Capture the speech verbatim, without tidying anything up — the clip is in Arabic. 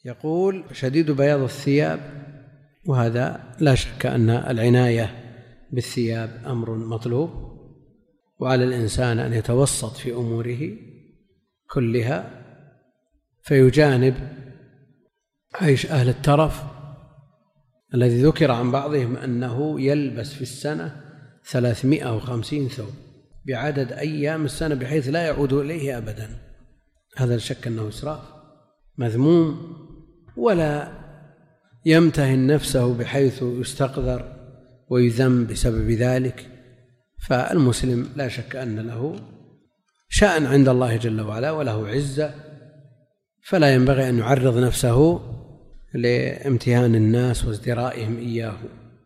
يقول: شديد بياض الثياب، وهذا لا شك أن العناية بالثياب أمر مطلوب، وعلى الإنسان أن يتوسط في أموره كلها، فيجانب عيش أهل الترف الذي ذكر عن بعضهم أنه يلبس في السنة ثلاثمائة وخمسين ثوب بعدد أيام السنة بحيث لا يعود إليه أبدا. هذا لا شك أنه إسراف مذموم، ولا يمتهن نفسه بحيث يستقذر ويذم بسبب ذلك. فالمسلم لا شك أن له شأن عند الله جل وعلا وله عزة، فلا ينبغي أن يعرض نفسه لامتهان الناس وازدرائهم إياه.